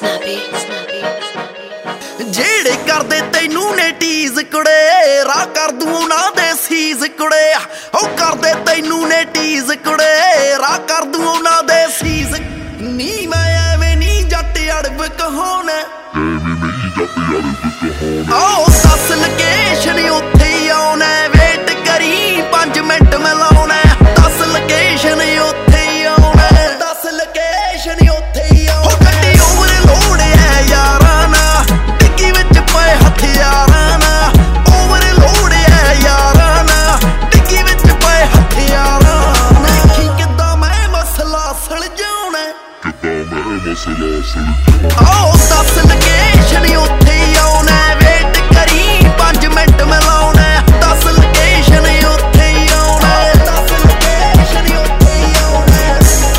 ਜਿਹੜੇ ਕਰਦੇ ਤੈਨੂੰ ਨੇ ਟੀਜ਼ ਕੁੜੇ ਰਾਹ ਕਰ ਦੂੰ ਉਹਨਾਂ ਦੇ ਸੀਜ਼ ਕੁੜੇ ਉਹ ਕਰਦੇ ਤੈਨੂੰ ਨੇ ਟੀਜ਼ ਕੁੜੇ ਰਾਹ ਕਰ ਦੂੰ ਉਹਨਾਂ ਦੇ ਸੀਜ਼ ਨੀ ਮੈਂ ਐਵੇਂ ਨੀ ਜੱਟ ਅੜਬ ਕਹਾਉਣਾ ਆਓ ਦੱਸ ਲੋਕੇਸ਼ਨ ਉੱਥੇ ਹੀ ਆਉਣਾ ਵੇਟ ਕਰੀ 5 ਮਿੰਟ ਮੈਂ ਲਾਉਣਾ ਦੱਸ ਲੋਕੇਸ਼ਨ ਉੱਥੇ ਹੀ ਆਉਣਾ ਦੱਸ ਲੋਕੇਸ਼ਨ ਉੱਥੇ ਹੀ ਆਉਣਾ ਗੱਡੀ ਓਵਰ ਲੋਡ ਐ ਯਾਰਾਂ ਨਾ ਡਿੱਗੀ ਵਿੱਚ ਪਏ ਹਥਿਆਰਾਂ ਨਾ ਓਵਰ ਲੋਡ ਐ ਯਾਰਾਂ ਨਾ ਡਿੱਗੀ ਵਿੱਚ ਪਏ ਹਥਿਆਰਾਂ ਦੇਖੀ ਕਿੱਦਾਂ ਮੈਂ ਮਸਲਾ ਸੁਲਝਾਉਣਾ ਆਓ ਦੱਸ ਲੋਕੇਸ਼ਨ ਉੱਥੇ ਹੀ ਆਉਣਾ ਵੇਟ ਕਰੀ 5 ਮਿੰਟ ਮੈਂ ਲਾਉਣਾ ਦੱਸ ਲੋਕੇਸ਼ਨ ਉੱਥੇ ਹੀ ਆਉਣਾ ਦੱਸ ਲੋਕੇਸ਼ਨ ਉੱਥੇ ਹੀ ਆਉਣਾ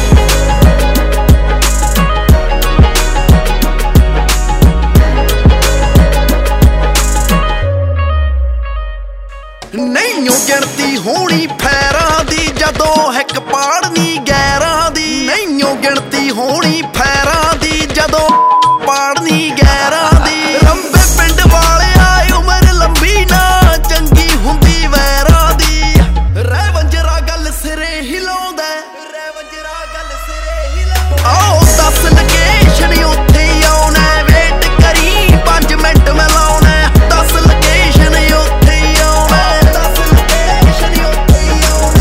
ਨਹੀਂਓ ਗਿਣਤੀ ਹੋਣੀ ਫੈਰਾਂ ਦੀ ਜਦੋਂ ਹਿੱਕ ਪਾੜਨੀ ਗੈਰਾਂ ਦੀ ਨਹੀਂਓ ਗਿਣਤੀ ਹੋਣੀ ਫੈਰਾਂ ਦੀ ਜਦੋਂ ਪਾੜਨੀ ਗੈਰਾਂ ਦੀ ਰੰਬੇ ਪਿੰਡ ਵਾਲਿਆ ਉਮਰ ਲੰਬੀ ਨਾ ਚੰਗੀ ਹੁੰਦੀ ਵੈਰਾਂ ਦੀ ਰਹਿ ਵੰਜਰਾ ਗੱਲ ਸਿਰੇ ਹਿਲਾਉਂਦਾ ਰਹਿ ਵੰਜਰਾ ਗੱਲ ਸਿਰੇ ਹਿਲਾਉਂਦਾ ਆਓ ਦੱਸ ਲੋਕੇਸ਼ਨ ਉੱਥੇ ਹੀ ਆਉਣਾ ਵੇਟ ਕਰੀ 5 ਮਿੰਟ ਮੈਂ ਲਾਉਣਾ ਦੱਸ ਲੋਕੇਸ਼ਨ ਉੱਥੇ ਹੀ ਆਉਣਾ ਦੱਸ ਲੋਕੇਸ਼ਨ ਉੱਥੇ ਹੀ ਆਉਣਾ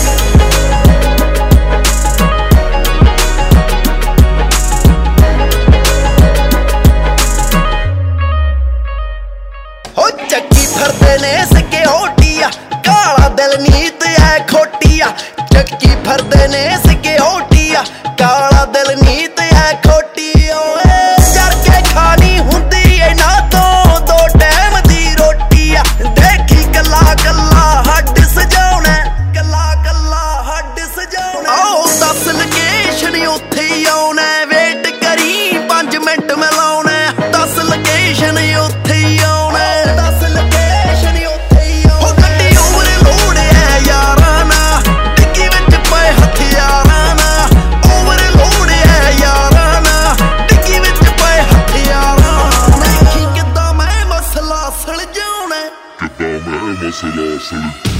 ਹੋ ਚੱਕੀ ਫਿਰਦੇ ਨੇ ਸਿਕਿਉਰਟੀਆ ਕਾਲਾ ਦਿਲ ਨੀਤ ਐ ਖੋਟੀਆ ਚੱਕੀ ਫਿਰਦੇ ਨੇ ਸਿਕਿਉਰਟੀਆ ਕਾਲਾ ਦਿਲ ਨੀਤ ਐ ਖੋਟੀ ਓਏ ਜਰ ਕੇ ਖਾਣੀ ਹੁੰਦੀ ਇਹਨਾਂ ਤੋਂ 2 ਟਾਈਮ ਦੀ ਰੋਟੀ ਆ ਦੇਖੀ ਕੱਲਾ ਕੱਲਾ ਹੱਡ ਸਜਾਉਣਾ ਕੱਲਾ ਕੱਲਾ ਹੱਡ ਸਜਾਉਣਾ ਆਓ ਦੱਸ ਲੋਕੇਸ਼ਨ ਉੱਥੇ ਹੀ ਆਉਣਾ ਵੇਟ ਕਰੀ 5 ਮਿੰਟ ਮੈਂ ਲਾਉਣਾ ਦੱਸ ਲੋਕੇਸ਼ਨ ਉੱਥੇ ਹੀ ਆਉਣਾ ਦੱਸ ਲੋਕੇਸ਼ਨ ਉੱਥੇ ਹੀ ਆਉਣਾ ਗੱਡੀ ਓਵਰ ਲੋਡ ਐ ਯਾਰਾਂ ਨਾ ਡਿੱਗੀ ਵਿੱਚ ਪਏ ਹਥਿਆਰਾਂ ਨਾ ਓਵਰ ਲੋਡ ਐ ਯਾਰਾਂ ਨਾ ਡਿੱਗੀ ਵਿੱਚ ਪਏ ਹਥਿਆਰਾਂ ਦੇਖੀ ਕਿੱਦਾਂ ਮੈਂ ਮਸਲਾ ਸੁਲਝਾਉਣਾ